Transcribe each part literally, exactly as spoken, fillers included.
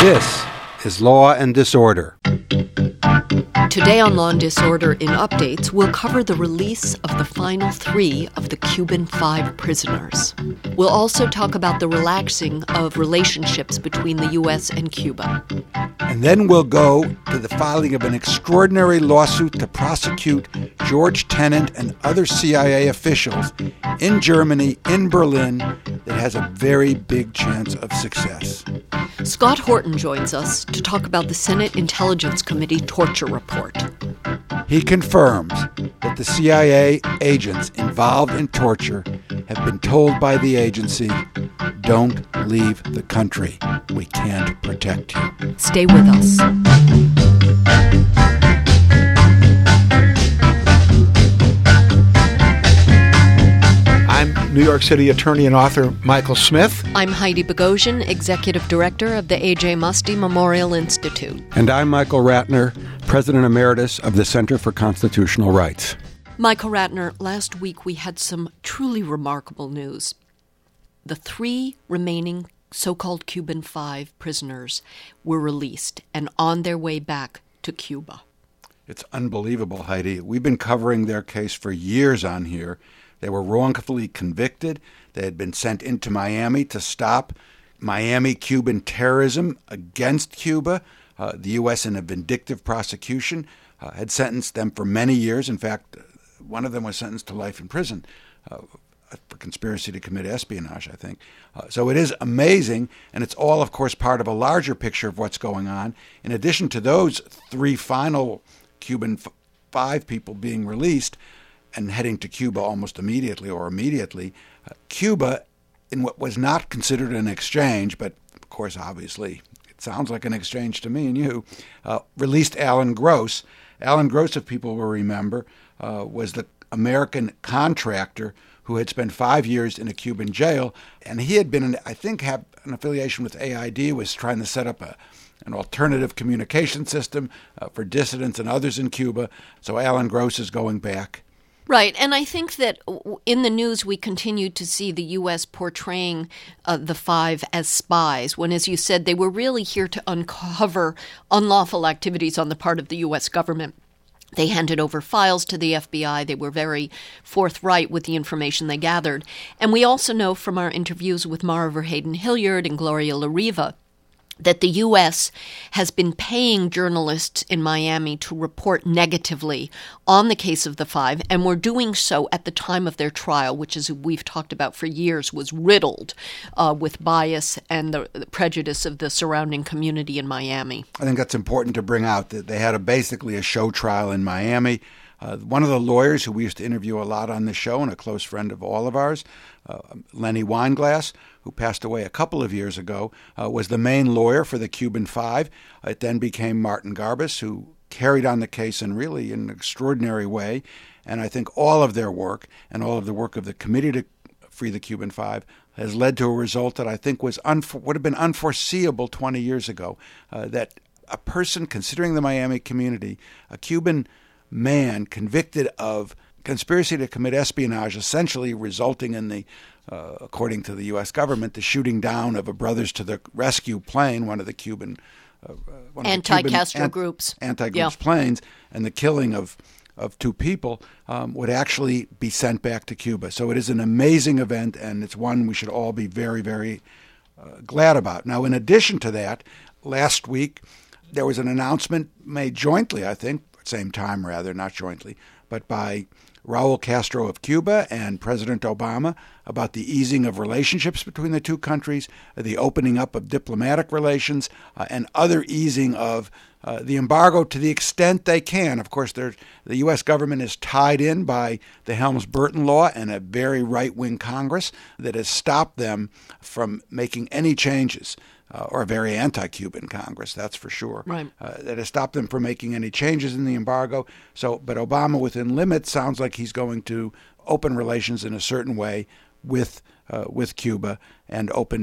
This is Law and Disorder. Today on Law and Disorder in Updates, we'll cover the release of the final three of the Cuban Five prisoners. We'll also talk about the relaxing of relationships between the U S and Cuba. And then we'll go to the filing of an extraordinary lawsuit to prosecute George Tenet and other C I A officials in Germany, in Berlin, that has a very big chance of success. Scott Horton joins us to talk about the Senate Intelligence Committee torture report. He confirms that the C I A agents involved in torture have been told by the agency, don't leave the country. We can't protect you. Stay with us. I'm New York City attorney and author Michael Smith. I'm Heidi Bogosian, Executive Director of the A J Muste Memorial Institute. And I'm Michael Ratner, President Emeritus of the Center for Constitutional Rights. Michael Ratner, last week we had some truly remarkable news. The three remaining so-called Cuban Five prisoners were released and on their way back to Cuba. It's unbelievable, Heidi. We've been covering their case for years on here. They were wrongfully convicted. They had been sent into Miami to stop Miami Cuban terrorism against Cuba. Uh, the U S, in a vindictive prosecution, uh, had sentenced them for many years. In fact, one of them was sentenced to life in prison uh, for conspiracy to commit espionage, I think. Uh, so it is amazing, and it's all, of course, part of a larger picture of what's going on. In addition to those three final Cuban f- five people being released and heading to Cuba almost immediately or immediately, uh, Cuba, in what was not considered an exchange, but of course, obviously, it sounds like an exchange to me and you, uh, released Alan Gross. Alan Gross, if people will remember, uh, was the American contractor who had spent five years in a Cuban jail, and he had been, in, I think, had an affiliation with A I D, was trying to set up a an alternative communication system uh, for dissidents and others in Cuba. So Alan Gross is going back. Right, and I think that in the news we continue to see the U S portraying uh, the five as spies, when, as you said, they were really here to uncover unlawful activities on the part of the U S government. They handed over files to the F B I. They were very forthright with the information they gathered. And we also know from our interviews with Mara Verheyden-Hilliard and Gloria LaRiva that the U S has been paying journalists in Miami to report negatively on the case of the five, and were doing so at the time of their trial, which, as we've talked about for years, was riddled uh, with bias and the, the prejudice of the surrounding community in Miami. I think that's important to bring out, that they had a, basically a show trial in Miami. Uh, one of the lawyers who we used to interview a lot on this show, and a close friend of all of ours, uh, Lenny Weinglass, who passed away a couple of years ago, uh, was the main lawyer for the Cuban Five. It then became Martin Garbus, who carried on the case in really an extraordinary way. And I think all of their work and all of the work of the Committee to Free the Cuban Five has led to a result that I think was unfor- would have been unforeseeable twenty years ago, uh, that a person, considering the Miami community, a Cuban man convicted of conspiracy to commit espionage, essentially resulting in the, uh, according to the U S government, the shooting down of a Brothers to the Rescue plane, one of the Cuban uh, one of anti-Castro the Cuban groups, anti-groups yeah. planes, and the killing of of two people um, would actually be sent back to Cuba. So it is an amazing event, and it's one we should all be very, very uh, glad about. Now, in addition to that, last week there was an announcement made jointly, I think, same time rather, not jointly, but by Raul Castro of Cuba and President Obama about the easing of relationships between the two countries, the opening up of diplomatic relations, uh, and other easing of uh, the embargo to the extent they can. Of course, the U S government is tied in by the Helms-Burton Law and a very right-wing Congress that has stopped them from making any changes. Uh, or a very anti-Cuban Congress, that's for sure, right. uh, that has stopped them from making any changes in the embargo. So, but Obama, within limits, sounds like he's going to open relations in a certain way with uh, with Cuba and open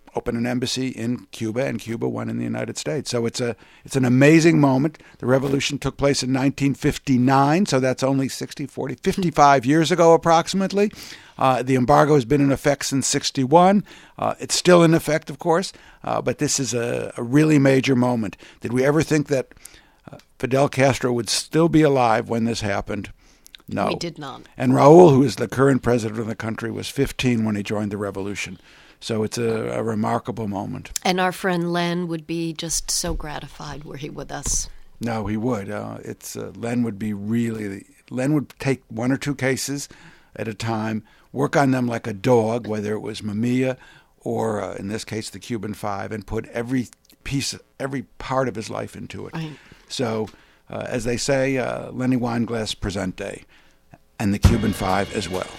open an embassy in Cuba, and Cuba one in the United States. So it's a it's an amazing moment. The revolution took place in nineteen fifty-nine, so that's only sixty, forty, fifty-five years ago approximately. Uh, the embargo has been in effect since sixty-one. Uh, it's still in effect, of course, uh, but this is a, a really major moment. Did we ever think that uh, Fidel Castro would still be alive when this happened? No. We did not. And Raul, who is the current president of the country, was fifteen when he joined the revolution. So it's a, a remarkable moment. And our friend Len would be just so gratified were he with us. No, he would. Uh, it's uh, Len would be really, Len would take one or two cases at a time, work on them like a dog, whether it was Mamiya or, uh, in this case, the Cuban Five, and put every piece, every part of his life into it. Right. So, uh, as they say, uh, Lenny Weinglass presente, and the Cuban Five as well.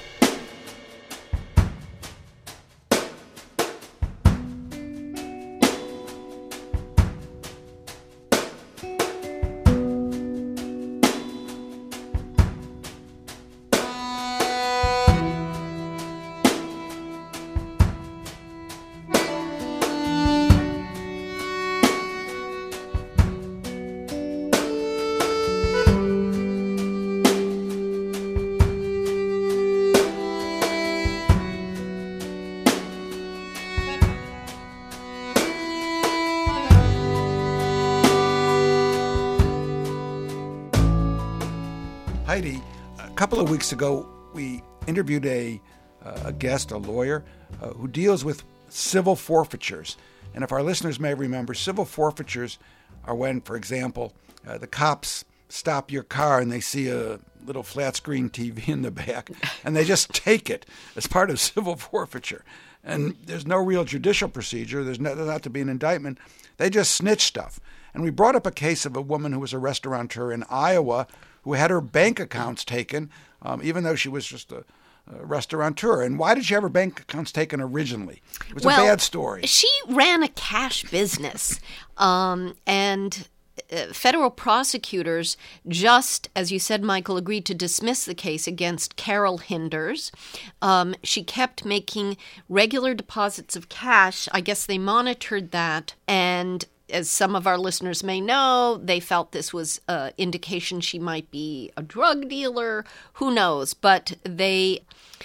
Heidi, a couple of weeks ago, we interviewed a, uh, a guest, a lawyer, uh, who deals with civil forfeitures. And if our listeners may remember, civil forfeitures are when, for example, uh, the cops stop your car and they see a little flat screen T V in the back, and they just take it as part of civil forfeiture. And there's no real judicial procedure. There's not, there's not to be an indictment. They just snitch stuff. And we brought up a case of a woman who was a restaurateur in Iowa who had her bank accounts taken, um, even though she was just a, a restaurateur. And why did she have her bank accounts taken originally? It was well, a bad story. She ran a cash business, um, and uh, federal prosecutors just, as you said, Michael, agreed to dismiss the case against Carol Hinders. Um, she kept making regular deposits of cash. I guess they monitored that, and as some of our listeners may know, they felt this was an indication she might be a drug dealer. Who knows? But they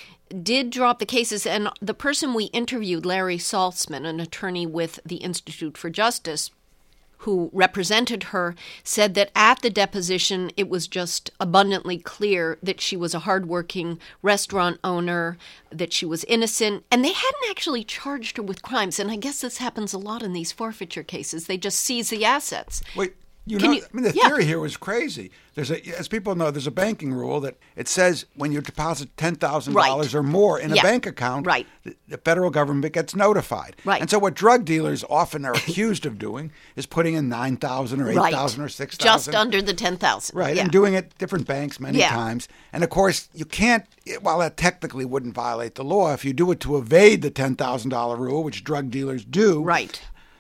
did drop the cases. And the person we interviewed, Larry Saltzman, an attorney with the Institute for Justice, who represented her, said that at the deposition, it was just abundantly clear that she was a hardworking restaurant owner, that she was innocent, and they hadn't actually charged her with crimes. And I guess this happens a lot in these forfeiture cases. They just seize the assets. Wait, you Can know, you- I mean, the yeah. theory here was crazy. There's a, as people know, there's a banking rule that it says when you deposit ten thousand dollars Right. or more in Yeah. a bank account, Right. the, the federal government gets notified. Right. And so what drug dealers often are accused of doing is putting in nine thousand dollars or eight thousand dollars or six thousand dollars. Just under the ten thousand dollars. Right, Yeah. and doing it at different banks many Yeah. times. And of course, you can't, while that technically wouldn't violate the law, if you do it to evade the ten thousand dollars rule, which drug dealers do, Right.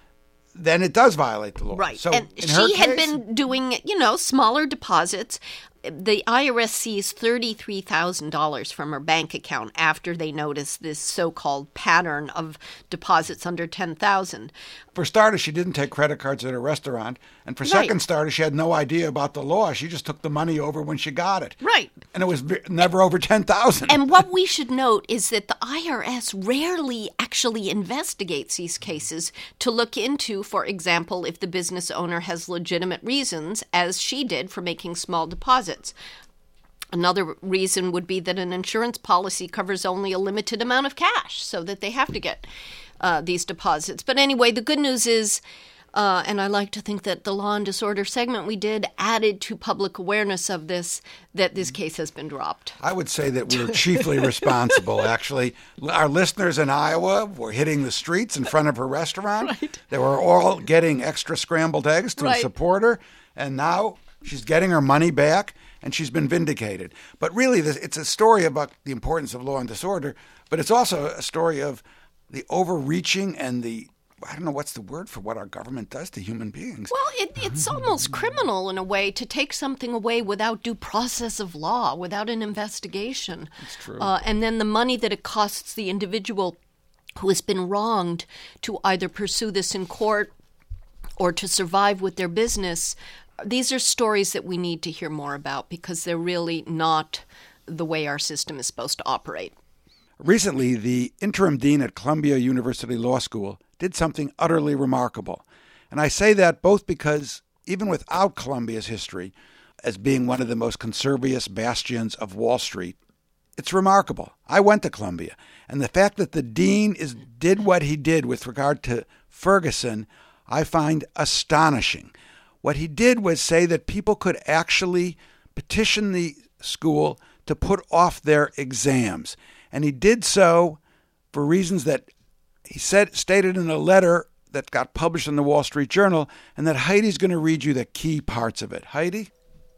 then it does violate the law. Right. So and in her she had case- been doing, you know, smaller deposits. The I R S seized thirty-three thousand dollars from her bank account after they noticed this so-called pattern of deposits under ten thousand dollars. For starters, she didn't take credit cards at a restaurant. And for Right. second starters, she had no idea about the law. She just took the money over when she got it. Right. And it was v- never over ten thousand dollars. And what we should note is that the I R S rarely actually investigates these cases to look into, for example, if the business owner has legitimate reasons, as she did, for making small deposits. Another reason would be that an insurance policy covers only a limited amount of cash, so that they have to get uh, these deposits. But anyway, the good news is, uh, and I like to think that the Law and Disorder segment we did added to public awareness of this, that this case has been dropped. I would say that we were chiefly responsible, actually. Our listeners in Iowa were hitting the streets in front of her restaurant. Right. They were all getting extra scrambled eggs to Right. support her. And now she's getting her money back, and she's been vindicated. But really, this, it's a story about the importance of law and disorder, but it's also a story of the overreaching and the, I don't know what's the word for what our government does to human beings. Well, it, it's almost criminal in a way to take something away without due process of law, without an investigation. That's true. Uh, and then the money that it costs the individual who has been wronged to either pursue this in court or to survive with their business. These are stories that we need to hear more about because they're really not the way our system is supposed to operate. Recently, the interim dean at Columbia University Law School did something utterly remarkable. And I say that both because even without Columbia's history as being one of the most conservative bastions of Wall Street, it's remarkable. I went to Columbia, and the fact that the dean is did what he did with regard to Ferguson, I find astonishing. What he did was say that people could actually petition the school to put off their exams. And he did so for reasons that he said stated in a letter that got published in the Wall Street Journal, and that Heidi's going to read you the key parts of it. Heidi?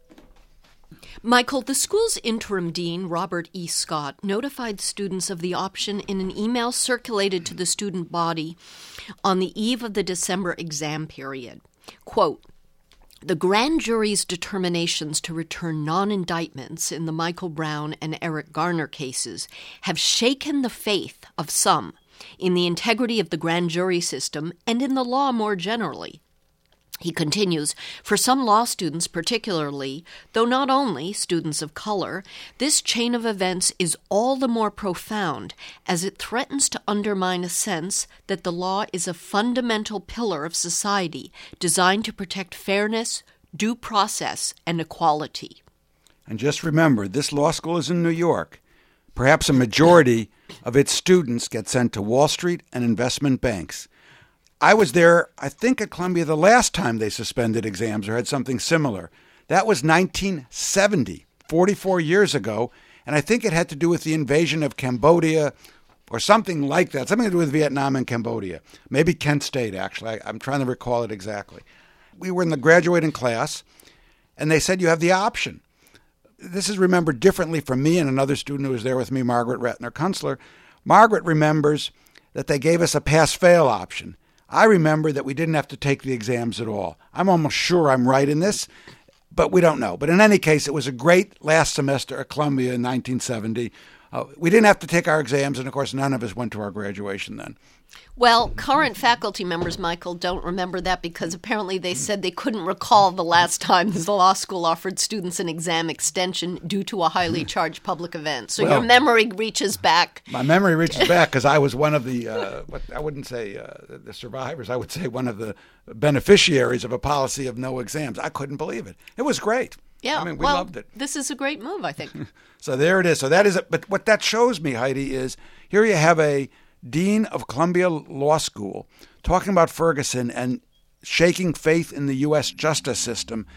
Michael, the school's interim dean, Robert E. Scott, notified students of the option in an email circulated to the student body on the eve of the December exam period. Quote, "The grand jury's determinations to return non-indictments in the Michael Brown and Eric Garner cases have shaken the faith of some in the integrity of the grand jury system and in the law more generally." He continues, "For some law students particularly, though not only students of color, this chain of events is all the more profound as it threatens to undermine a sense that the law is a fundamental pillar of society designed to protect fairness, due process, and equality." And just remember, this law school is in New York. Perhaps a majority of its students get sent to Wall Street and investment banks. I was there, I think, at Columbia the last time they suspended exams or had something similar. That was nineteen seventy, forty-four years ago, and I think it had to do with the invasion of Cambodia or something like that, something to do with Vietnam and Cambodia. Maybe Kent State, actually. I, I'm trying to recall it exactly. We were in the graduating class, and they said you have the option. This is remembered differently from me and another student who was there with me, Margaret Ratner-Kunstler. Margaret remembers that they gave us a pass-fail option. I remember that we didn't have to take the exams at all. I'm almost sure I'm right in this, but we don't know. But in any case, it was a great last semester at Columbia in nineteen seventy. Uh, we didn't have to take our exams, and of course, none of us went to our graduation then. Well, current faculty members, Michael, don't remember that because apparently they said they couldn't recall the last time the law school offered students an exam extension due to a highly charged public event. So Well, your memory reaches back. My memory reaches back because I was one of the, uh, what, I wouldn't say uh, the survivors, I would say one of the beneficiaries of a policy of no exams. I couldn't believe it. It was great. Yeah, I mean, we well, loved it. This is a great move, I think. So there it is. So that is it. But what that shows me, Heidi, is here you have a dean of Columbia Law School talking about Ferguson and shaking faith in the U S justice system.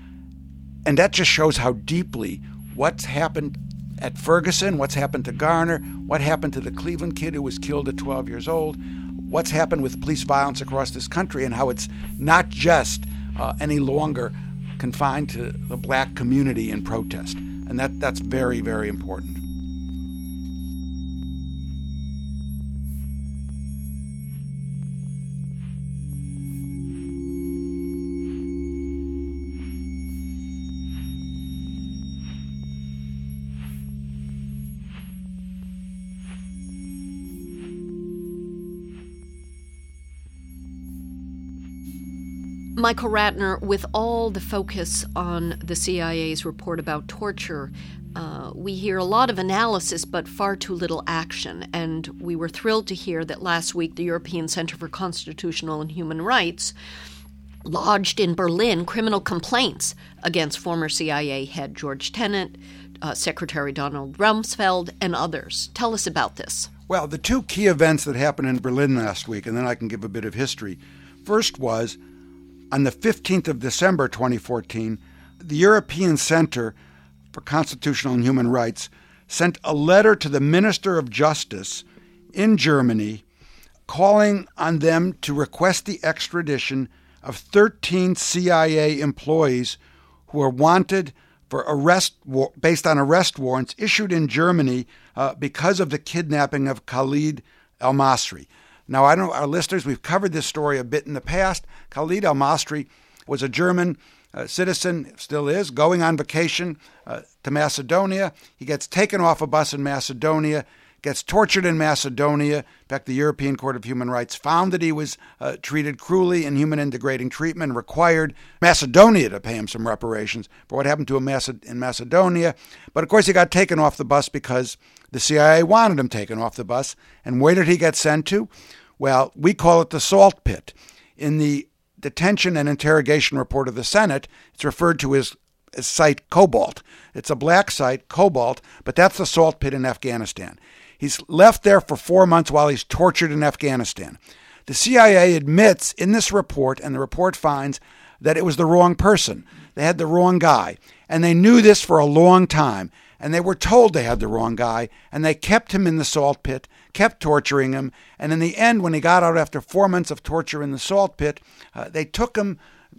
And that just shows how deeply what's happened at Ferguson, what's happened to Garner, what happened to the Cleveland kid who was killed at twelve years old, what's happened with police violence across this country, and how it's not just uh, any longer confined to the black community in protest. And that, that's very, very important. Michael Ratner, with all the focus on the C I A's report about torture, uh, we hear a lot of analysis but far too little action. And we were thrilled to hear that last week the European Center for Constitutional and Human Rights lodged in Berlin criminal complaints against former C I A head George Tenet, uh, Secretary Donald Rumsfeld, and others. Tell us about this. Well, the two key events that happened in Berlin last week, and then I can give a bit of history. First was on the fifteenth of December twenty fourteen, the European Center for Constitutional and Human Rights sent a letter to the Minister of Justice in Germany calling on them to request the extradition of thirteen C I A employees who are wanted for arrest based on arrest warrants issued in Germany uh, because of the kidnapping of Khalid al-Masri. Now, I don't know, our listeners, we've covered this story a bit in the past. Khalid al-Masri was a German uh, citizen, still is, going on vacation uh, to Macedonia. He gets taken off a bus in Macedonia, gets tortured in Macedonia. In fact, the European Court of Human Rights found that he was uh, treated cruelly, inhuman and degrading treatment, required Macedonia to pay him some reparations for what happened to him in Macedonia. But of course, he got taken off the bus because the C I A wanted him taken off the bus. And where did he get sent to? Well, we call it the salt pit. In the detention and interrogation report of the Senate, it's referred to as site Cobalt. It's a black site, Cobalt, but that's the salt pit in Afghanistan. He's left there for four months while he's tortured in Afghanistan. The C I A admits in this report, and the report finds that it was the wrong person. They had the wrong guy, and they knew this for a long time, and they were told they had the wrong guy, and they kept him in the salt pit, kept torturing him, and in the end, when he got out after four months of torture in the salt pit, uh, they took him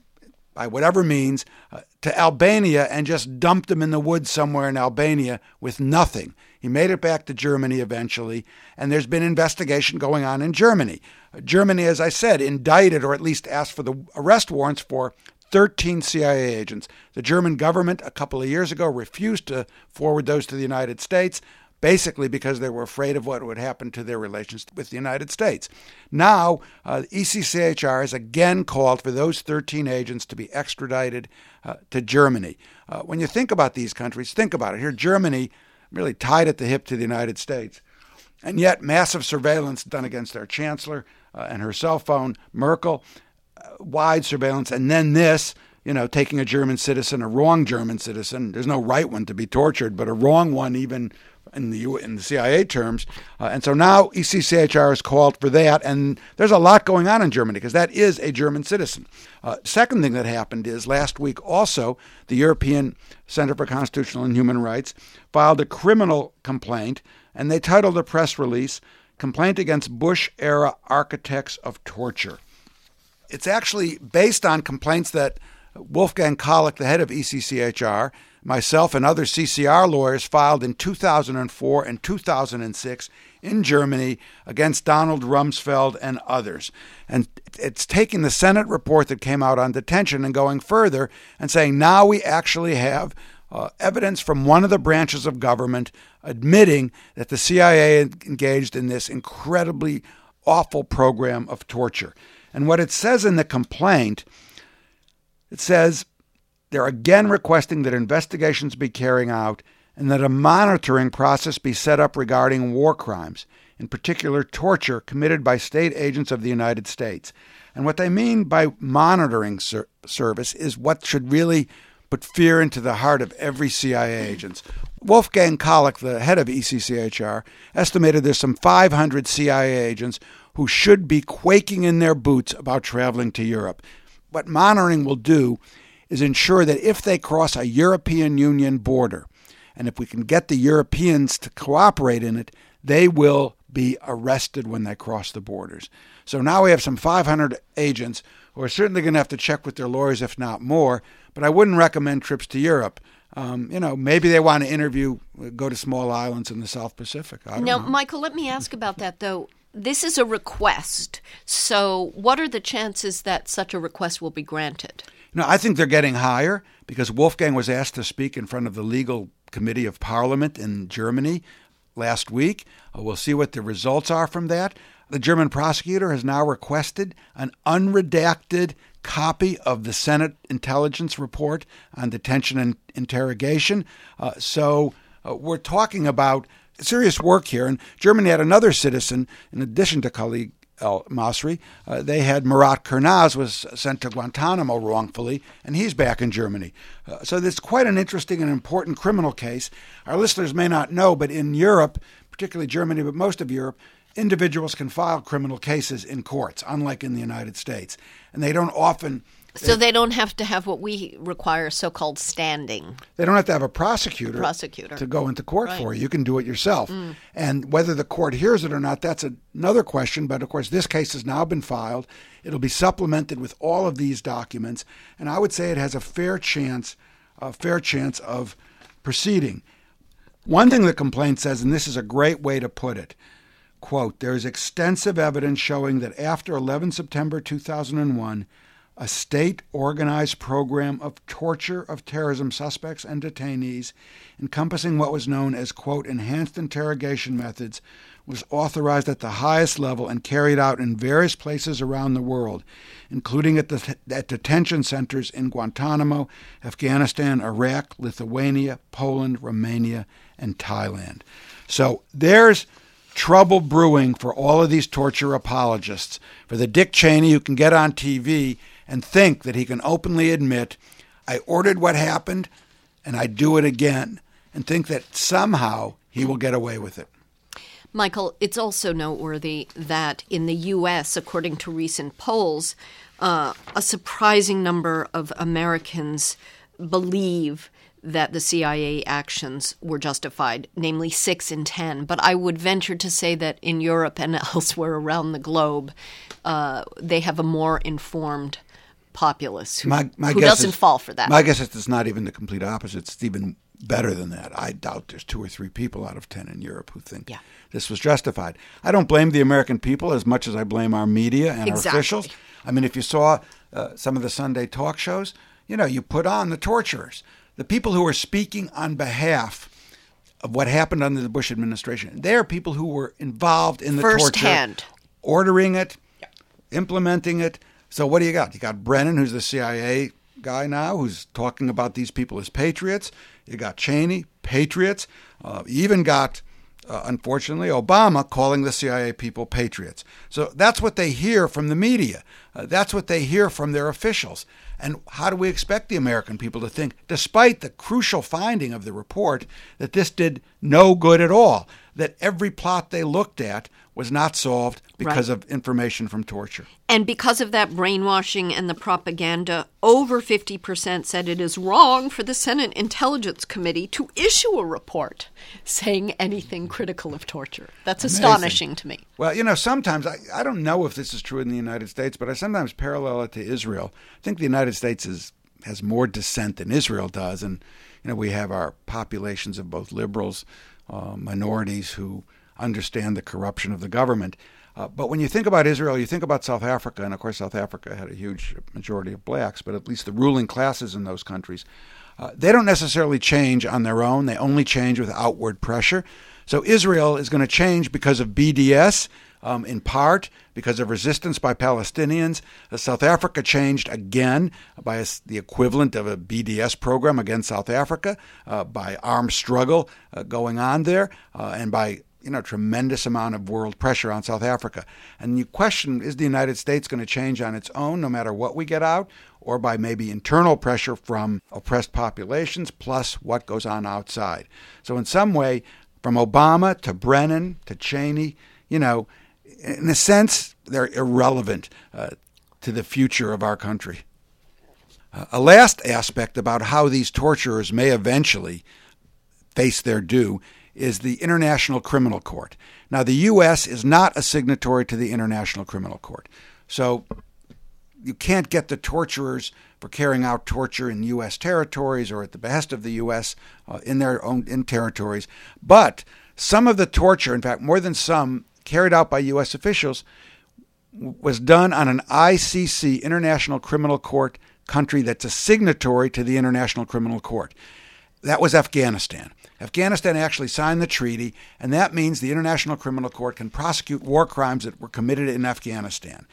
by whatever means, uh, to Albania and just dumped him in the woods somewhere in Albania with nothing. He made it back to Germany eventually, and there's been investigation going on in Germany. Uh, Germany, as I said, indicted or at least asked for the arrest warrants for thirteen C I A agents. The German government a couple of years ago refused to forward those to the United States, basically because they were afraid of what would happen to their relations with the United States. Now, uh, E C C H R has again called for those thirteen agents to be extradited uh, to Germany. Uh, when you think about these countries, think about it. Here, Germany really tied at the hip to the United States. And yet, massive surveillance done against their chancellor uh, and her cell phone, Merkel, uh, wide surveillance, and then this, you know, taking a German citizen, a wrong German citizen. There's no right one to be tortured, but a wrong one even in the U, in the C I A terms. Uh, and so now E C C H R has called for that, and there's a lot going on in Germany because that is a German citizen. Uh, second thing that happened is last week also the European Center for Constitutional and Human Rights filed a criminal complaint, and they titled a press release, Complaint Against Bush-Era Architects of Torture. It's actually based on complaints that Wolfgang Kolek, the head of E C C H R, myself and other C C R lawyers filed in two thousand four and two thousand six in Germany against Donald Rumsfeld and others. And it's taking the Senate report that came out on detention and going further and saying now we actually have uh, evidence from one of the branches of government admitting that the C I A engaged in this incredibly awful program of torture. And what it says in the complaint, it says they're again requesting that investigations be carried out and that a monitoring process be set up regarding war crimes, in particular torture committed by state agents of the United States. And what they mean by monitoring ser- service is what should really put fear into the heart of every C I A agent. Wolfgang Kolek, the head of E C C H R, estimated there's some five hundred C I A agents who should be quaking in their boots about traveling to Europe. What monitoring will do is ensure that if they cross a European Union border, and if we can get the Europeans to cooperate in it, they will be arrested when they cross the borders. So now we have some five hundred agents who are certainly going to have to check with their lawyers, if not more, but I wouldn't recommend trips to Europe. Um, you know, maybe they want to interview, go to small islands in the South Pacific. I don't now, know. Michael, let me ask about that, though. This is a request. So what are the chances that such a request will be granted? No, I think they're getting higher because Wolfgang was asked to speak in front of the legal committee of parliament in Germany last week. Uh, we'll see what the results are from that. The German prosecutor has now requested an unredacted copy of the Senate intelligence report on detention and interrogation. Uh, so uh, we're talking about serious work here. And Germany had another citizen, in addition to Khalid al-Masri. Uh, they had Murat Kurnaz was sent to Guantanamo wrongfully, and he's back in Germany. Uh, so it's quite an interesting and important criminal case. Our listeners may not know, but in Europe, particularly Germany, but most of Europe, individuals can file criminal cases in courts, unlike in the United States. And they don't often... So they don't have to have what we require, so-called standing. They don't have to have a prosecutor, prosecutor. to go into court Right. for you. You can do it yourself. Mm. And whether the court hears it or not, that's another question. But, of course, this case has now been filed. It'll be supplemented with all of these documents. And I would say it has a fair chance, a fair chance of proceeding. One thing the complaint says, and this is a great way to put it, quote, there is extensive evidence showing that after eleven September two thousand one, a state-organized program of torture of terrorism suspects and detainees, encompassing what was known as, quote, enhanced interrogation methods, was authorized at the highest level and carried out in various places around the world, including at, the, at detention centers in Guantanamo, Afghanistan, Iraq, Lithuania, Poland, Romania, and Thailand. So there's trouble brewing for all of these torture apologists, for the Dick Cheney who can get on T V and think that he can openly admit, I ordered what happened and I do it again, and think that somehow he will get away with it. Michael, it's also noteworthy that in the U S, according to recent polls, uh, a surprising number of Americans believe that the C I A actions were justified, namely six in ten. But I would venture to say that in Europe and elsewhere around the globe, uh, they have a more informed populace who, my, my who guess doesn't is, fall for that. My guess is it's not even the complete opposite. It's even better than that. I doubt there's two or three people out of ten in Europe who think yeah. this was justified. I don't blame the American people as much as I blame our media and exactly. our officials. I mean, if you saw uh, some of the Sunday talk shows, you know, you put on the torturers. The people who are speaking on behalf of what happened under the Bush administration, they're people who were involved in the First torture, hand. ordering it, yeah. implementing it. So what do you got? You got Brennan, who's the C I A guy now, who's talking about these people as patriots. You got Cheney, patriots. Uh, you even got, uh, unfortunately, Obama calling the C I A people patriots. So that's what they hear from the media. Uh, that's what they hear from their officials. And how do we expect the American people to think, despite the crucial finding of the report, that this did no good at all, that every plot they looked at was not solved because right. of information from torture? And because of that brainwashing and the propaganda, over fifty percent said it is wrong for the Senate Intelligence Committee to issue a report saying anything critical of torture. That's Amazing. Astonishing to me. Well, you know, sometimes, I, I don't know if this is true in the United States, but I sometimes parallel it to Israel. I think the United States is, has more dissent than Israel does. And, you know, we have our populations of both liberals, uh, minorities who understand the corruption of the government. Uh, but when you think about Israel, you think about South Africa, and of course South Africa had a huge majority of blacks, but at least the ruling classes in those countries, uh, they don't necessarily change on their own. They only change with outward pressure. So Israel is going to change because of B D S, um, in part because of resistance by Palestinians. Uh, South Africa changed again by a, the equivalent of a B D S program against South Africa, uh, by armed struggle uh, going on there, uh, and by you know, tremendous amount of world pressure on South Africa. And you question, is the United States going to change on its own no matter what we get out, or by maybe internal pressure from oppressed populations plus what goes on outside? So in some way, from Obama to Brennan to Cheney, you know, in a sense, they're irrelevant uh, to the future of our country. Uh, a last aspect about how these torturers may eventually face their due is the International Criminal Court. Now, the U S is not a signatory to the International Criminal Court. So you can't get the torturers for carrying out torture in U S territories or at the behest of the U S uh, in their own in territories. But some of the torture, in fact, more than some, carried out by U S officials was done on an I C C, International Criminal Court, country that's a signatory to the International Criminal Court. That was Afghanistan. Afghanistan actually signed the treaty, and that means the International Criminal Court can prosecute war crimes that were committed in Afghanistan.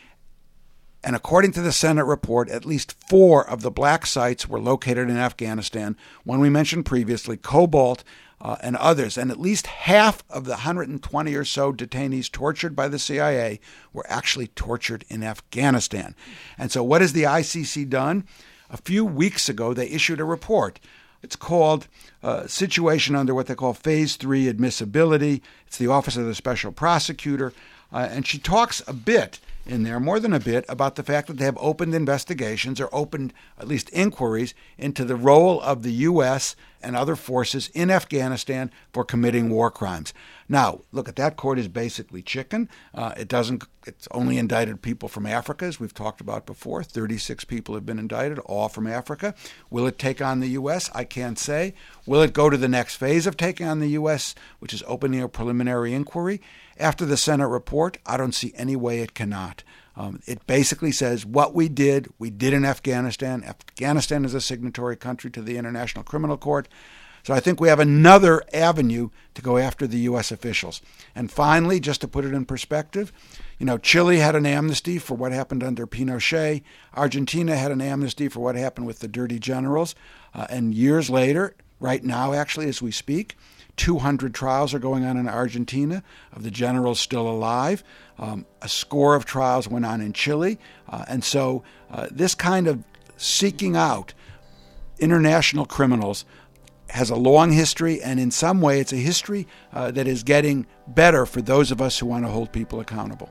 And according to the Senate report, at least four of the black sites were located in Afghanistan. One we mentioned previously, Cobalt, uh, and others. And at least half of the one hundred twenty or so detainees tortured by the C I A were actually tortured in Afghanistan. And so what has the I C C done? A few weeks ago, they issued a report. It's called uh, Situation Under what they call Phase three Admissibility. It's the Office of the Special Prosecutor. Uh, and she talks a bit in there, more than a bit, about the fact that they have opened investigations or opened at least inquiries into the role of the U S and other forces in Afghanistan for committing war crimes. Now, look, at that court is basically chicken. Uh, it doesn't. It's only indicted people from Africa, as we've talked about before. thirty-six people have been indicted, all from Africa. Will it take on the U S? I can't say. Will it go to the next phase of taking on the U S, which is opening a preliminary inquiry? After the Senate report, I don't see any way it cannot. Um, it basically says what we did, we did in Afghanistan. Afghanistan is a signatory country to the International Criminal Court. So I think we have another avenue to go after the U S officials. And finally, just to put it in perspective, you know, Chile had an amnesty for what happened under Pinochet. Argentina had an amnesty for what happened with the dirty generals. Uh, and years later, right now actually as we speak, two hundred trials are going on in Argentina of the generals still alive. Um, a score of trials went on in Chile. Uh, and so uh, this kind of seeking out international criminals has a long history, and in some way it's a history uh, that is getting better for those of us who want to hold people accountable.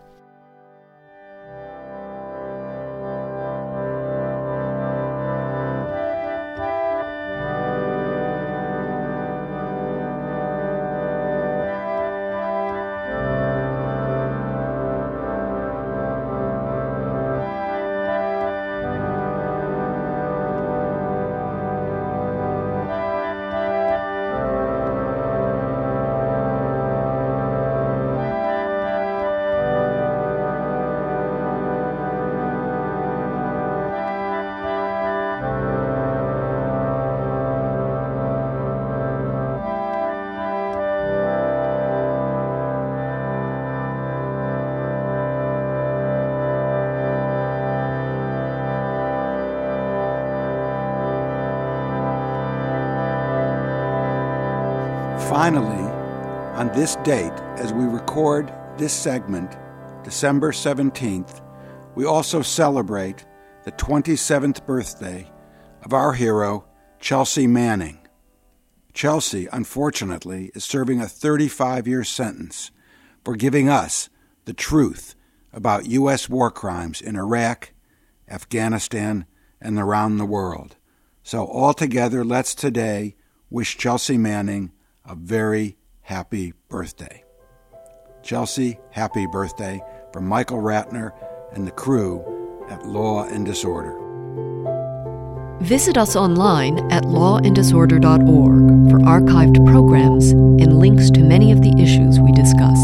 Finally, on this date, as we record this segment, December seventeenth, we also celebrate the twenty-seventh birthday of our hero, Chelsea Manning. Chelsea, unfortunately, is serving a thirty-five-year sentence for giving us the truth about U S war crimes in Iraq, Afghanistan, and around the world. So altogether, let's today wish Chelsea Manning a very happy birthday. Chelsea, happy birthday from Michael Ratner and the crew at Law and Disorder. Visit us online at law and disorder dot org for archived programs and links to many of the issues we discuss.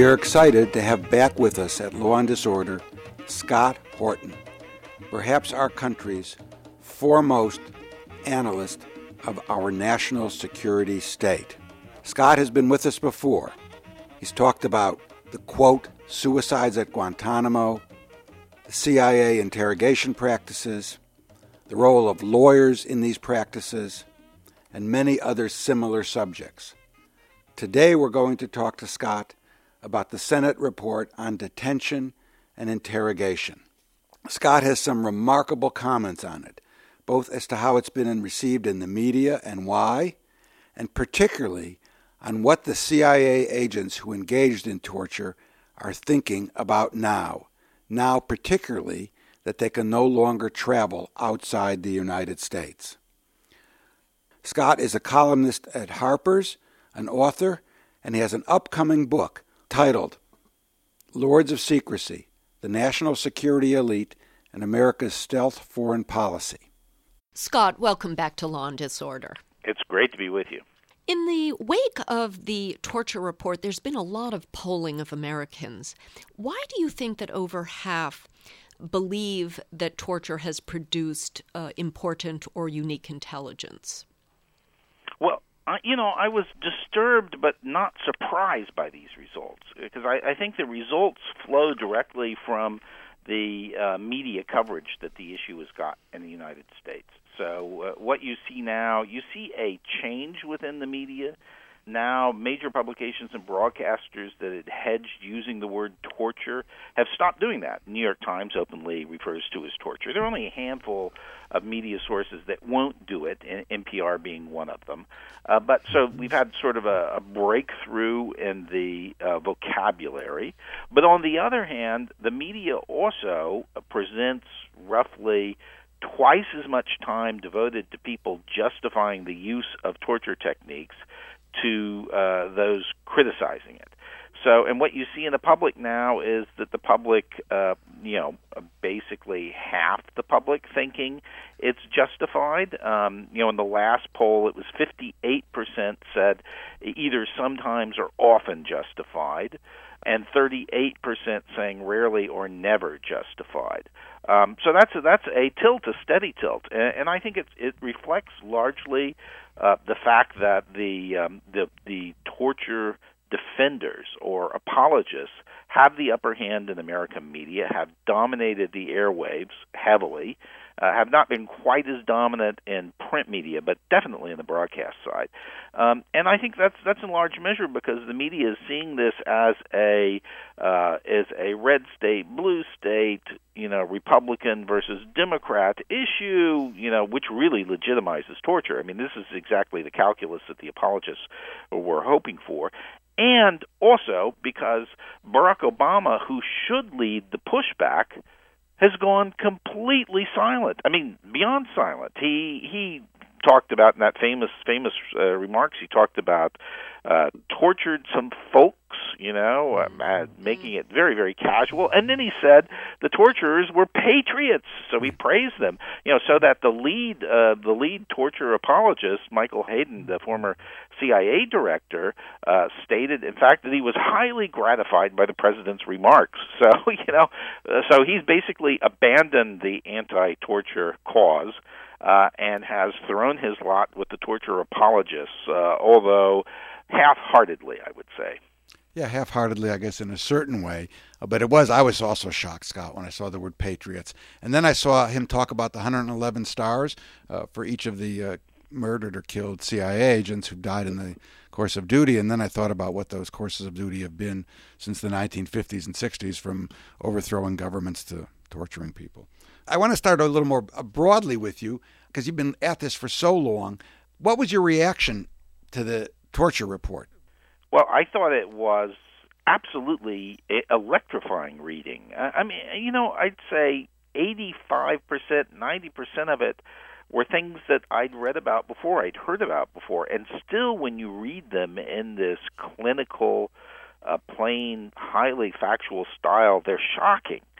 are excited to have back with us at Law and Disorder Scott Horton, perhaps our country's foremost analyst of our national security state. Scott has been with us before. He's talked about the, quote, suicides at Guantanamo, the C I A interrogation practices, the role of lawyers in these practices, and many other similar subjects. Today we're going to talk to Scott about the Senate report on detention and interrogation. Scott has some remarkable comments on it, both as to how it's been received in the media and why, and particularly on what the C I A agents who engaged in torture are thinking about now, now particularly that they can no longer travel outside the United States. Scott is a columnist at Harper's, an author, and he has an upcoming book titled Lords of Secrecy, the National Security Elite and America's Stealth Foreign Policy. Scott, welcome back to Law and Disorder. It's great to be with you. In the wake of the torture report, there's been a lot of polling of Americans. Why do you think that over half believe that torture has produced uh, important or unique intelligence? Well, uh, you know, I was disturbed but not surprised by these results because I, I think the results flow directly from the uh, media coverage that the issue has got in the United States. So uh, what you see now, you see a change within the media. Now major publications and broadcasters that had hedged using the word torture have stopped doing that. New York Times openly refers to as torture. There are only a handful of media sources that won't do it, and N P R being one of them. Uh, but so we've had sort of a, a breakthrough in the uh, vocabulary. But on the other hand, the media also presents roughly twice as much time devoted to people justifying the use of torture techniques to uh, those criticizing it. So, and what you see in the public now is that the public, uh, you know, basically half the public thinking it's justified. Um, you know, in the last poll, it was fifty-eight percent said either sometimes or often justified, and thirty-eight percent saying rarely or never justified. Um, so that's a, that's a tilt, a steady tilt, and, and I think it it reflects largely uh, the fact that the um, the the torture defenders or apologists have the upper hand in American media, have dominated the airwaves heavily, uh, have not been quite as dominant in print media, but definitely in the broadcast side. Um, and I think that's that's in large measure because the media is seeing this as a uh, as a red state, blue state, you know, Republican versus Democrat issue, you know, which really legitimizes torture. I mean, this is exactly the calculus that the apologists were hoping for. And also because Barack Obama, who should lead the pushback, has gone completely silent. I mean, beyond silent. He he talked about in that famous famous uh, remarks. He talked about uh, tortured some folks, you know, uh, making it very very casual. And then he said the torturers were patriots, so he praised them. You know, so that the lead uh, the lead torture apologist, Michael Hayden, the former C I A director, uh, stated, in fact, that he was highly gratified by the president's remarks. So, you know, uh, so he's basically abandoned the anti-torture cause uh, and has thrown his lot with the torture apologists, uh, although half-heartedly, I would say. Yeah, half-heartedly, I guess, in a certain way. Uh, but it was, I was also shocked, Scott, when I saw the word patriots. And then I saw him talk about the one hundred eleven stars uh, for each of the uh, murdered or killed C I A agents who died in the course of duty. And then I thought about what those courses of duty have been since the nineteen fifties and sixties, from overthrowing governments to torturing people. I want to start a little more broadly with you, because you've been at this for so long. What was your reaction to the torture report? Well, I thought it was absolutely electrifying reading. I mean, you know, I'd say eighty-five percent, ninety percent of it were things that I'd read about before, I'd heard about before, and still when you read them in this clinical, uh, plain, highly factual style, they're shocking.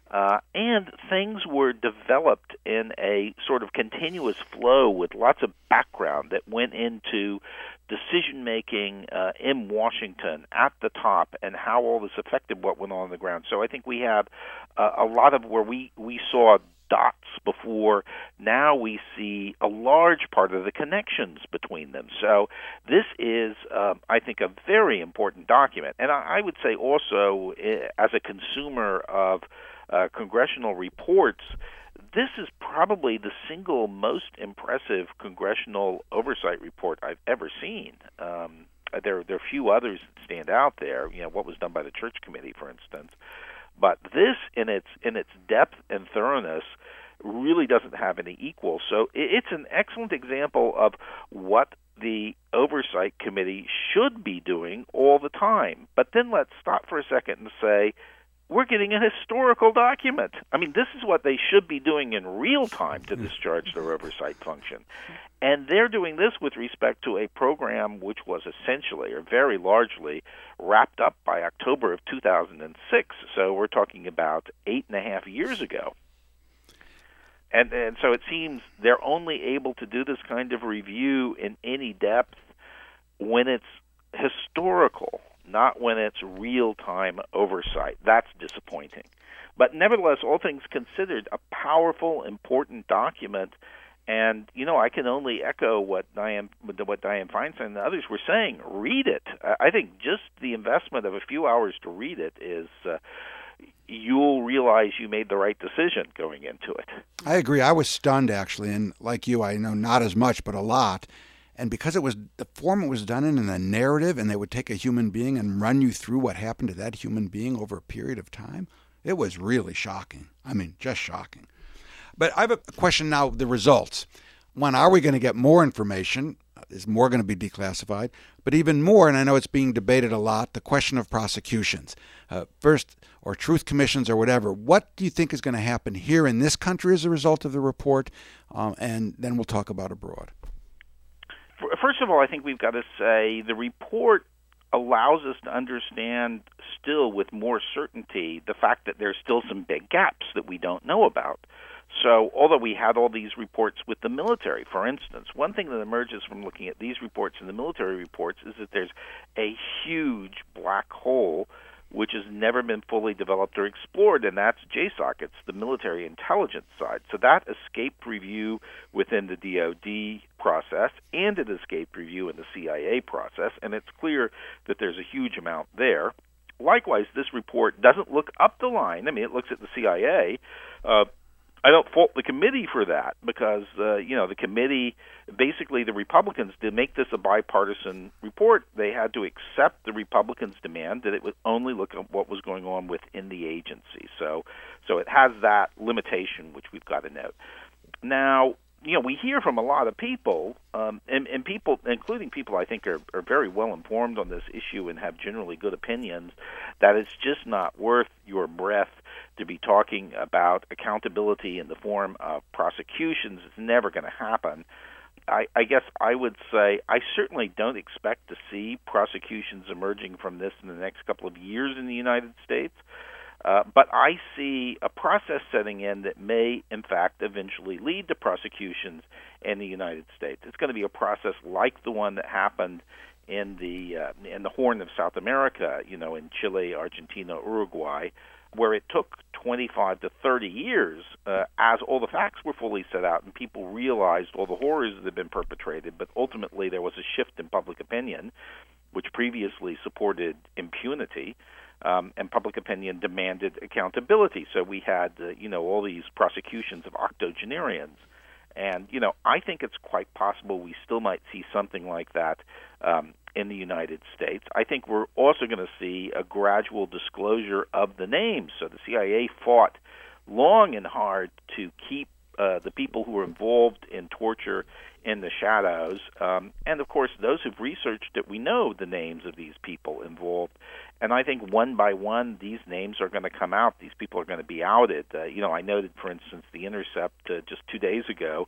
Uh, and things were developed in a sort of continuous flow with lots of background that went into decision-making uh, in Washington at the top and how all this affected what went on on the ground. So I think we have uh, a lot of where we, we saw dots before, now we see a large part of the connections between them. So this is, uh, I think, a very important document. And I, I would say also, uh, as a consumer of uh, congressional reports, this is probably the single most impressive congressional oversight report I've ever seen. Um, there, there are few others that stand out there. You know, what was done by the Church Committee, for instance. But this, in its in its depth and thoroughness, really doesn't have any equal. So it's an excellent example of what the Oversight Committee should be doing all the time. But then let's stop for a second and say, we're getting a historical document. I mean, this is what they should be doing in real time to discharge their oversight function. And they're doing this with respect to a program which was essentially, or very largely, wrapped up by October of two thousand six. So we're talking about eight and a half years ago. And, and so it seems they're only able to do this kind of review in any depth when it's historical, not when it's real-time oversight. That's disappointing. But nevertheless, all things considered, a powerful, important document. And, you know, I can only echo what Dianne, what Dianne Feinstein and others were saying. Read it. I think just the investment of a few hours to read it is, uh, you'll realize you made the right decision going into it. I agree. I was stunned, actually. And like you, I know not as much, but a lot. And because it was the form it was done in, in a narrative, and they would take a human being and run you through what happened to that human being over a period of time, it was really shocking. I mean, just shocking. But I have a question now, the results. When are we going to get more information? Is more going to be declassified? But even more, and I know it's being debated a lot, the question of prosecutions. Uh, first, or truth commissions or whatever. What do you think is going to happen here in this country as a result of the report? Um, and then we'll talk about abroad. First of all, I think we've got to say the report allows us to understand still with more certainty the fact that there's still some big gaps that we don't know about. So although we had all these reports with the military, for instance, one thing that emerges from looking at these reports and the military reports is that there's a huge black hole which has never been fully developed or explored, and that's J SOC. It's the military intelligence side. So that escaped review within the D O D process, and it escaped review in the C I A process, and it's clear that there's a huge amount there. Likewise, this report doesn't look up the line. I mean, it looks at the C I A. Uh, I don't fault the committee for that because, uh, you know, the committee, basically the Republicans, to make this a bipartisan report, they had to accept the Republicans' demand that it would only look at what was going on within the agency. So, so it has that limitation, which we've got to note. Now, you know, we hear from a lot of people, um, and, and people, including people I think are, are very well informed on this issue and have generally good opinions, that it's just not worth your breath to be talking about accountability in the form of prosecutions. It's never going to happen. I, I guess I would say I certainly don't expect to see prosecutions emerging from this in the next couple of years in the United States. Uh, but I see a process setting in that may, in fact, eventually lead to prosecutions in the United States. It's going to be a process like the one that happened in the uh, in the Horn of South America, you know, in Chile, Argentina, Uruguay, where it took twenty-five to thirty years uh, as all the facts were fully set out and people realized all the horrors that had been perpetrated. But ultimately, there was a shift in public opinion, which previously supported impunity. Um, and public opinion demanded accountability. So we had, uh, you know, all these prosecutions of octogenarians. And, you know, I think it's quite possible we still might see something like that um, in the United States. I think we're also going to see a gradual disclosure of the names. So the C I A fought long and hard to keep uh, the people who were involved in torture in the shadows. Um, and, of course, those who've researched it, we know the names of these people involved. And I think one by one, these names are going to come out. These people are going to be outed. Uh, you know, I noted, for instance, The Intercept uh, just two days ago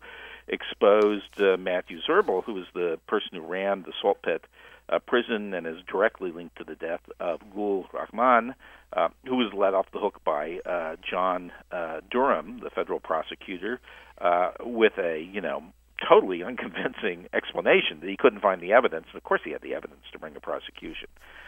exposed uh, Matthew Zerbel, who was the person who ran the Salt Pit uh, prison and is directly linked to the death of Gul Rahman, uh, who was let off the hook by uh, John uh, Durham, the federal prosecutor, uh, with a, you know, totally unconvincing explanation that he couldn't find the evidence. And of course, he had the evidence to bring a prosecution.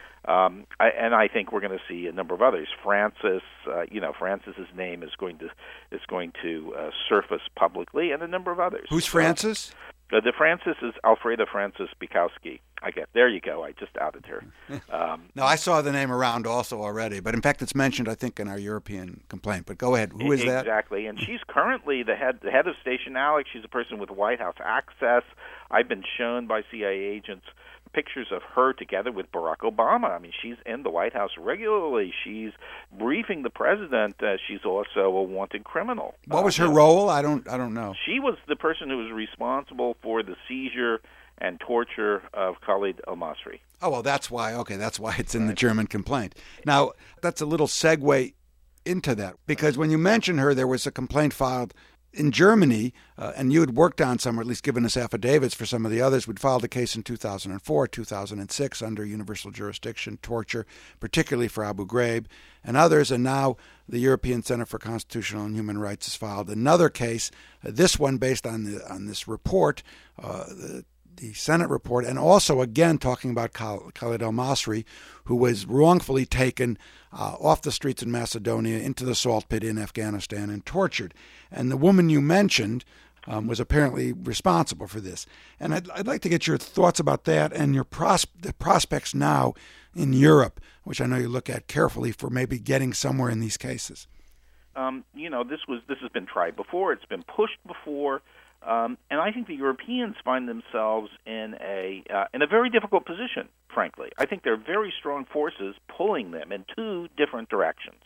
Um, I, and I think we're going to see a number of others. Francis, uh, you know, Francis's name is going to is going to uh, surface publicly, and a number of others. Who's Francis? Uh, the Francis is Alfreda Francis Bukowski. I get there. You go. I just outed her. Um, no, I saw the name around also already, but in fact, it's mentioned I think in our European complaint. But go ahead. Who is that? Exactly, and she's currently the head the head of Station Alex. She's a person with White House access. I've been shown by C I A agents pictures of her together with Barack Obama. I mean, she's in the White House regularly. She's briefing the president. Uh, she's also a wanted criminal. What was her uh, role? I don't. I don't know. She was the person who was responsible for the seizure and torture of Khalid al-Masri. Oh, well, that's why. Okay, that's why it's in right. the German complaint. Now, that's a little segue into that, because when you mention her, there was a complaint filed in Germany, uh, and you had worked on some, or at least given us affidavits for some of the others. We'd filed a case in two thousand four, two thousand six under universal jurisdiction, torture, particularly for Abu Ghraib and others. And now the European Center for Constitutional and Human Rights has filed another case, uh, this one based on the, on this report, uh, the the Senate report, and also, again, talking about Khalid al-Masri, who was wrongfully taken uh, off the streets in Macedonia into the salt pit in Afghanistan and tortured. And the woman you mentioned um, was apparently responsible for this. And I'd, I'd like to get your thoughts about that and your pros- the prospects now in Europe, which I know you look at carefully for maybe getting somewhere in these cases. Um, you know, this was this has been tried before. It's been pushed before. Um, and I think the Europeans find themselves in a uh, in a very difficult position, frankly. I think there are very strong forces pulling them in two different directions.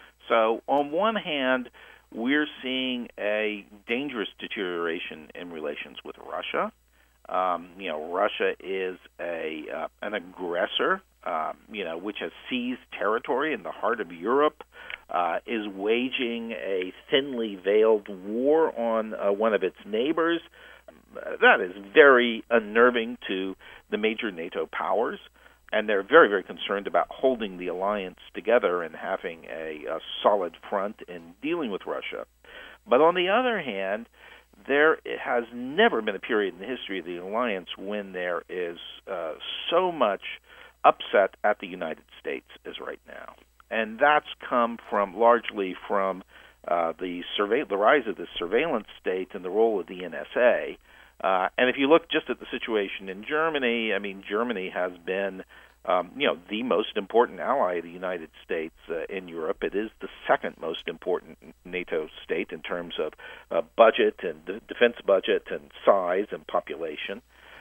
So on one hand, we're seeing a dangerous deterioration in relations with Russia. Um, you know, Russia is a uh, an aggressor, um, you know, which has seized territory in the heart of Europe, uh, is waging a thinly veiled war on uh, one of its neighbors. That is very unnerving to the major NATO powers, and they're very, very concerned about holding the alliance together and having a, a solid front in dealing with Russia. But on the other hand, there has never been a period in the history of the alliance when there is uh, so much upset at the United States as right now. And that's come from largely from uh, the survey, the rise of the surveillance state and the role of the N S A. Uh, and if you look just at the situation in Germany, I mean, Germany has been, um, you know, the most important ally of the United States uh, in Europe. It is the second most important NATO state in terms of uh, budget and d- defense budget and size and population.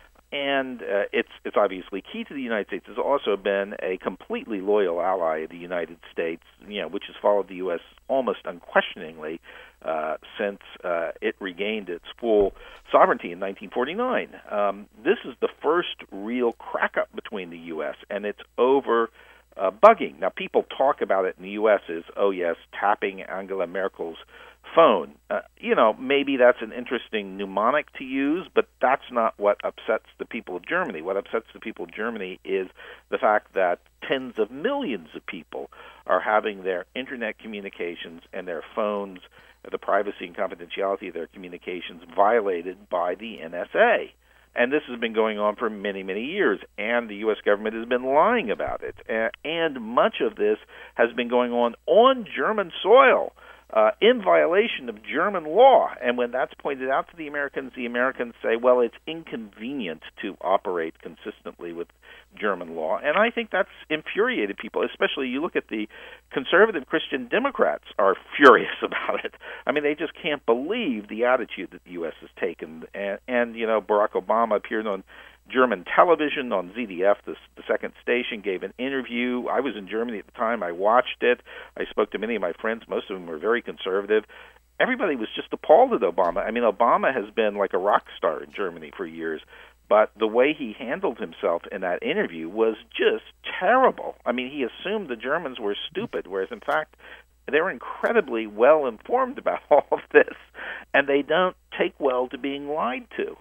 And uh, it's it's obviously key to the United States. It's also been a completely loyal ally of the United States, you know, which has followed the U S almost unquestioningly uh, since uh, it regained its full sovereignty in nineteen forty-nine. Um, this is the first real crack-up between the U S, and it's over uh, bugging. Now, people talk about it in the U S as, oh, yes, tapping Angela Merkel's phone. Uh, you know, maybe that's an interesting mnemonic to use, but that's not what upsets the people of Germany. What upsets the people of Germany is the fact that tens of millions of people are having their internet communications and their phones, the privacy and confidentiality of their communications, violated by the N S A. And this has been going on for many, many years, and the U S government has been lying about it. And much of this has been going on on German soil, Uh, in violation of German law. And when that's pointed out to the Americans, the Americans say, well, it's inconvenient to operate consistently with German law. And I think that's infuriated people, especially you look at the conservative Christian Democrats are furious about it. I mean, they just can't believe the attitude that the U S has taken. And, and you know, Barack Obama appeared on German television on Z D F, the, the second station, gave an interview. I was in Germany at the time. I watched it. I spoke to many of my friends. Most of them were very conservative. Everybody was just appalled at Obama. I mean, Obama has been like a rock star in Germany for years, but the way he handled himself in that interview was just terrible. I mean, he assumed the Germans were stupid, whereas, in fact, they're incredibly well informed about all of this, and they don't take well to being lied to.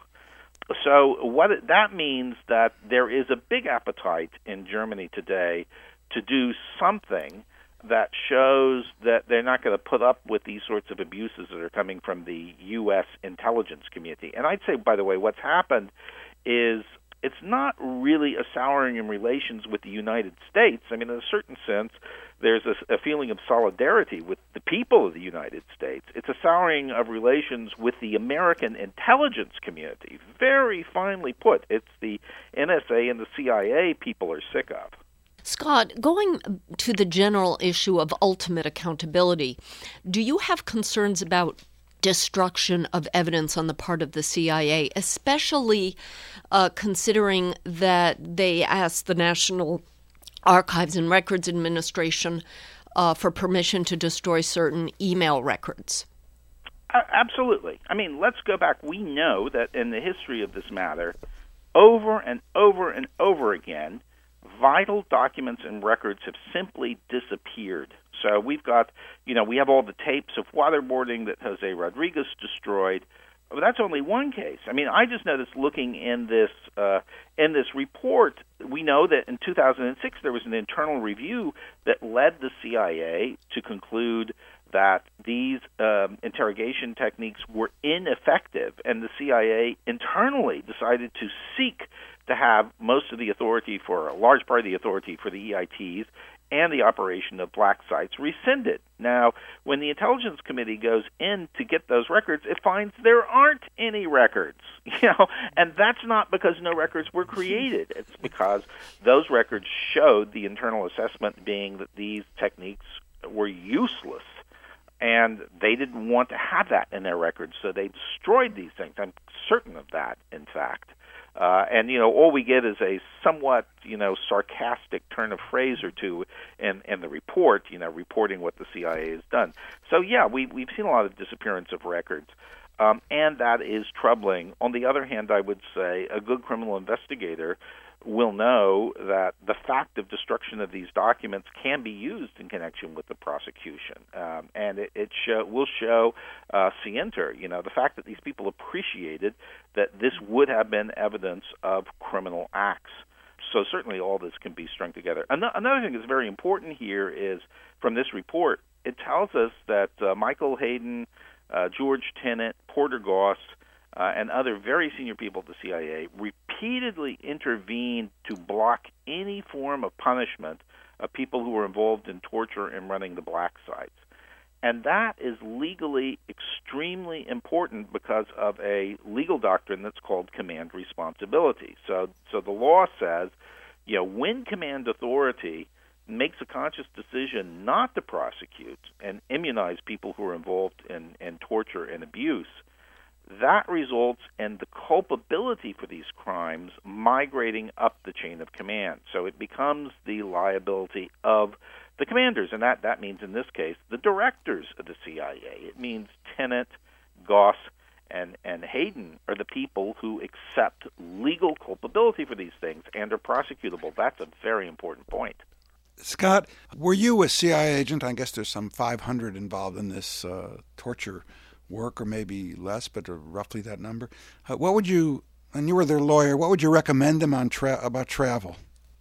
So what it, that means that there is a big appetite in Germany today to do something that shows that they're not going to put up with these sorts of abuses that are coming from the U S intelligence community. And I'd say, by the way, what's happened is it's not really a souring in relations with the United States. I mean, in a certain sense, there's a, a feeling of solidarity with the people of the United States. It's a souring of relations with the American intelligence community. Very finely put. It's the N S A and the C I A people are sick of. Scott, going to the general issue of ultimate accountability, do you have concerns about destruction of evidence on the part of the C I A, especially uh, considering that they asked the National Archives and Records Administration uh, for permission to destroy certain email records? Uh, absolutely. I mean, let's go back. We know that in the history of this matter, over and over and over again, vital documents and records have simply disappeared. So we've got, you know, we have all the tapes of waterboarding that Jose Rodriguez destroyed. But that's only one case. I mean, I just noticed looking in this uh, in this report, we know that in two thousand six there was an internal review that led the C I A to conclude that these um, interrogation techniques were ineffective, and the C I A internally decided to seek to have most of the authority for a large part of the authority for the E I Ts and the operation of black sites rescinded. Now, when the Intelligence Committee goes in to get those records, it finds there aren't any records, you know, and that's not because no records were created. It's because those records showed the internal assessment being that these techniques were useless, and they didn't want to have that in their records, so they destroyed these things. I'm certain of that, in fact. Uh, and, you know, all we get is a somewhat, you know, sarcastic turn of phrase or two in, in the report, you know, reporting what the C I A has done. So, yeah, we, we've seen a lot of disappearance of records, um, and that is troubling. On the other hand, I would say a good criminal investigator will know that the fact of destruction of these documents can be used in connection with the prosecution, um, and it, it show, will show uh, scienter, you know, the fact that these people appreciated that this would have been evidence of criminal acts. So certainly all this can be strung together. An- another thing that's very important here is, from this report, it tells us that uh, Michael Hayden, uh, George Tenet, Porter Goss, Uh, and other very senior people at the C I A repeatedly intervened to block any form of punishment of people who were involved in torture and running the black sites. And that is legally extremely important because of a legal doctrine that's called command responsibility. So, so the law says, you know, when command authority makes a conscious decision not to prosecute and immunize people who are involved in, in torture and abuse, that results in the culpability for these crimes migrating up the chain of command. So it becomes the liability of the commanders, and that, that means, in this case, the directors of the C I A. It means Tenet, Goss, and, and Hayden are the people who accept legal culpability for these things and are prosecutable. That's a very important point. Scott, were you a C I A agent? I guess there's some five hundred involved in this uh, torture work, or maybe less, but roughly that number. Uh, what would you, and you were their lawyer, what would you recommend them on tra- about travel?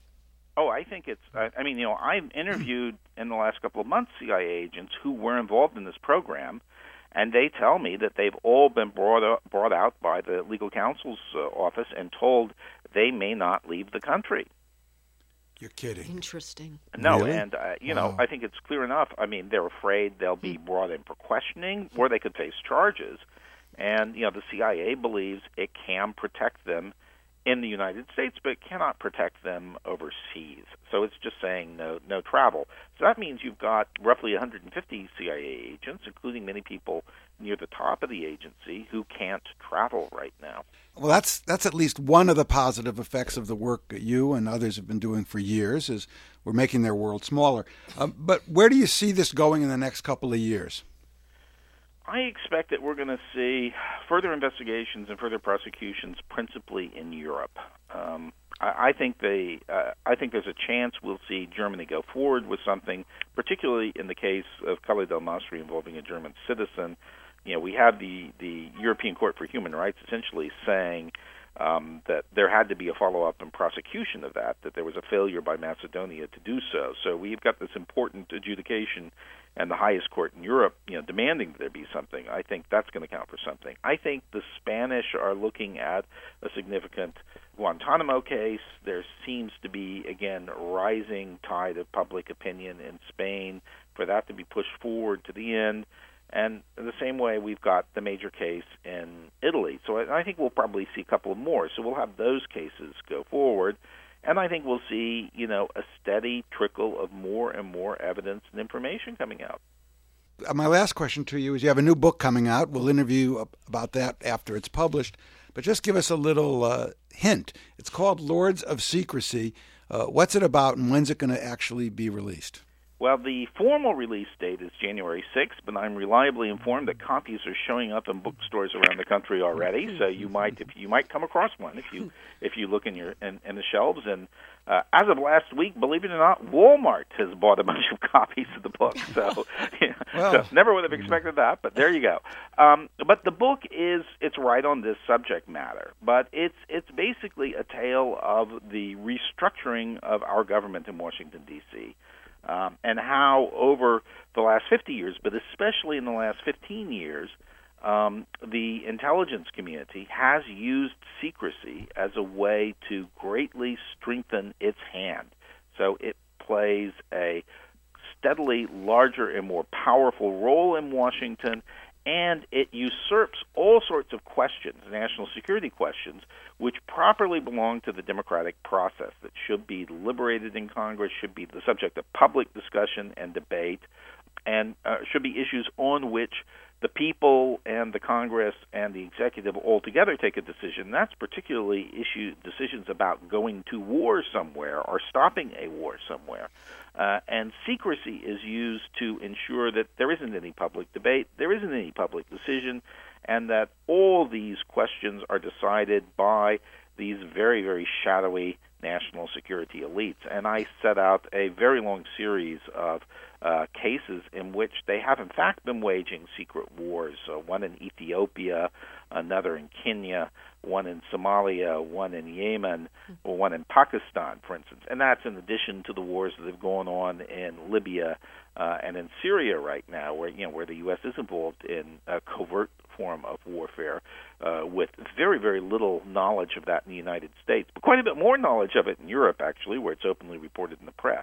Oh, I think it's, I, I mean, you know, I've interviewed in the last couple of months C I A agents who were involved in this program, and they tell me that they've all been brought, up, brought out by the legal counsel's uh, office and told they may not leave the country. You're kidding. Interesting. No, Really? and, uh, you Wow. know, I think it's clear enough. I mean, they're afraid they'll be brought in for questioning, or they could face charges. And, you know, the C I A believes it can protect them in the United States, but it cannot protect them overseas. So it's just saying no, no travel. So that means you've got roughly one hundred fifty C I A agents, including many people near the top of the agency, who can't travel right now. Well, that's that's at least one of the positive effects of the work that you and others have been doing for years, is we're making their world smaller. Um, but where do you see this going in the next couple of years? I expect that we're going to see further investigations and further prosecutions, principally in Europe. Um, I, I think they, uh, I think there's a chance we'll see Germany go forward with something, particularly in the case of Khalid al-Masri involving a German citizen. You know, we have the, the European Court for Human Rights essentially saying um, that there had to be a follow-up and prosecution of that, that there was a failure by Macedonia to do so. So we've got this important adjudication and the highest court in Europe, you know, demanding that there be something. I think that's going to count for something. I think the Spanish are looking at a significant Guantanamo case. There seems to be, again, a rising tide of public opinion in Spain for that to be pushed forward to the end. And in the same way, we've got the major case in Italy. So I, I think we'll probably see a couple of more. So we'll have those cases go forward. And I think we'll see, you know, a steady trickle of more and more evidence and information coming out. My last question to you is, you have a new book coming out. We'll interview about that after it's published. But just give us a little uh, hint. It's called Lords of Secrecy. Uh, what's it about, and when's it going to actually be released? Well, the formal release date is January sixth, but I'm reliably informed that copies are showing up in bookstores around the country already. So you might, if you might come across one if you if you look in your in, in the shelves. And uh, as of last week, believe it or not, Walmart has bought a bunch of copies of the book. So, yeah, well, so never would have expected that, but there you go. Um, but the book is it's right on this subject matter, but it's it's basically a tale of the restructuring of our government in Washington, D C Um, and how over the last fifty years, but especially in the last fifteen years, um, the intelligence community has used secrecy as a way to greatly strengthen its hand. So it plays a steadily larger and more powerful role in Washington, and it usurps all sorts of questions, national security questions, which properly belong to the democratic process that should be deliberated in Congress, should be the subject of public discussion and debate, and uh, should be issues on which the people and the Congress and the executive altogether take a decision. That's particularly issue decisions about going to war somewhere or stopping a war somewhere. Uh, and secrecy is used to ensure that there isn't any public debate, there isn't any public decision, and that all these questions are decided by these very, very shadowy national security elites. And I set out a very long series of uh, cases in which they have, in fact, been waging secret wars, uh, one in Ethiopia, another in Kenya, one in Somalia, one in Yemen, or one in Pakistan, for instance. And that's in addition to the wars that have gone on in Libya uh, and in Syria right now, where you know where the U S is involved in a covert form of warfare, uh, with very, very little knowledge of that in the United States, but quite a bit more knowledge of it in Europe, actually, where it's openly reported in the press.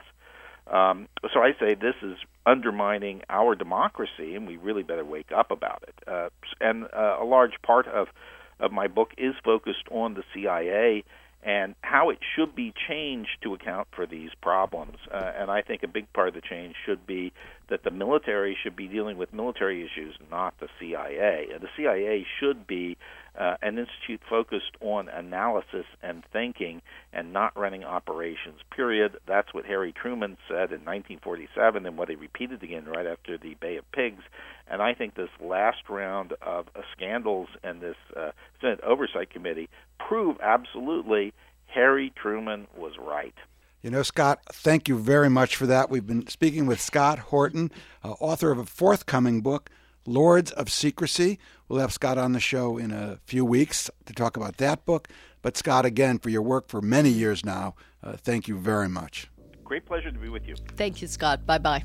Um, so I say this is undermining our democracy, and we really better wake up about it. Uh, and uh, a large part of, of my book is focused on the C I A and how it should be changed to account for these problems. Uh, and I think a big part of the change should be that the military should be dealing with military issues, not the C I A. Uh, the C I A should be uh, an institute focused on analysis and thinking and not running operations, period. That's what Harry Truman said in nineteen forty-seven and what he repeated again right after the Bay of Pigs. And I think this last round of uh, scandals and this uh, Senate Oversight Committee prove absolutely Harry Truman was right. You know, Scott, thank you very much for that. We've been speaking with Scott Horton, uh, author of a forthcoming book, Lords of Secrecy. We'll have Scott on the show in a few weeks to talk about that book. But Scott, again, for your work for many years now, uh, thank you very much. Great pleasure to be with you. Thank you, Scott. Bye-bye.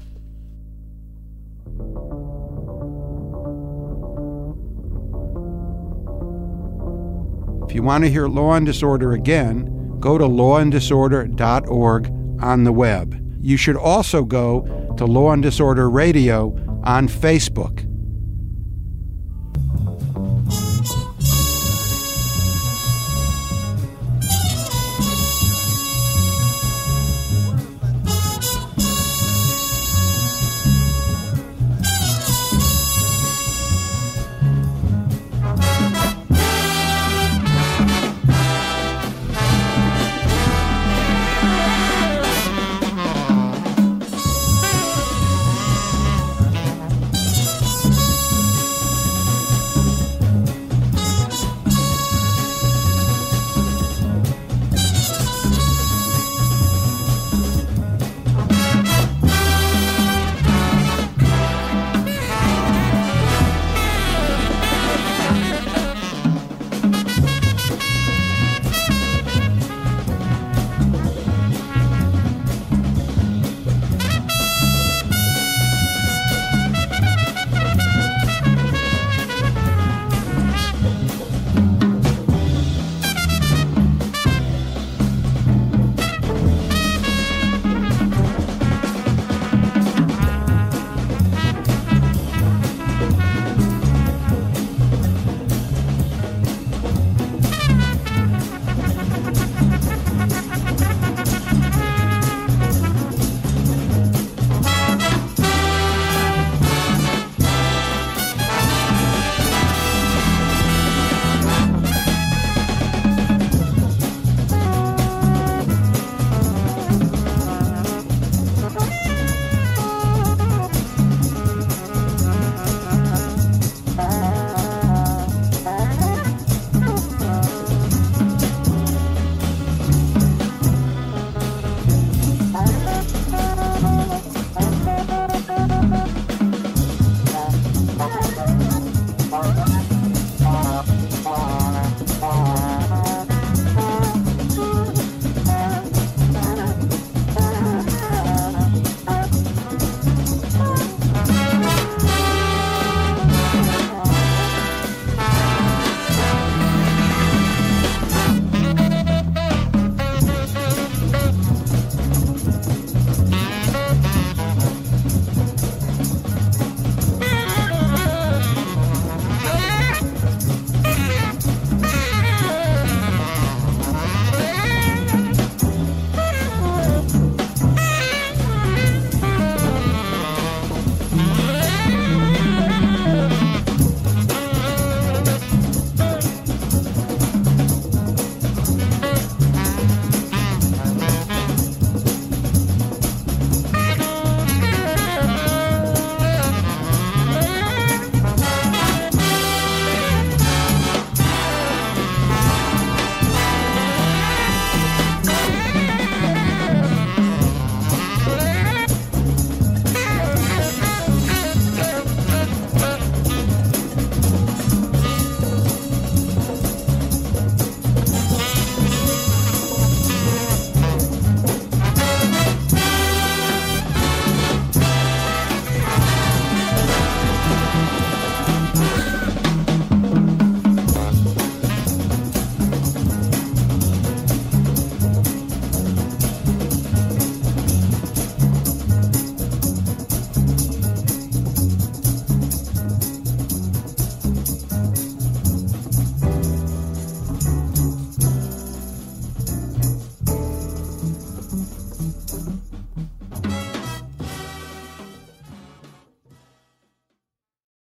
If you want to hear Law and Disorder again, go to law and disorder dot org on the web. You should also go to Law and Disorder Radio on Facebook.